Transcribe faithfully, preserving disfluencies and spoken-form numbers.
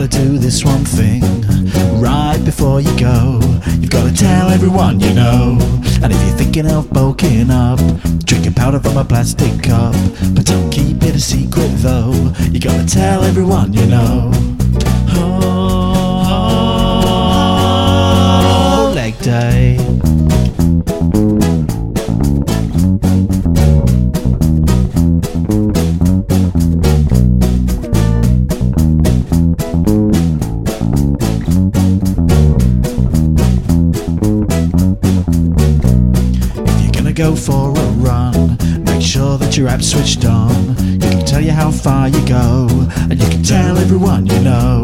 gotta do this one thing right before you go. You've gotta tell everyone you know. And if you're thinking of bulking up, drinking powder from a plastic cup, but don't keep it a secret though. You gotta tell everyone you know. Oh, leg day. Go for a run, make sure that your app's switched on. You can tell you how far you go, and you can tell everyone you know.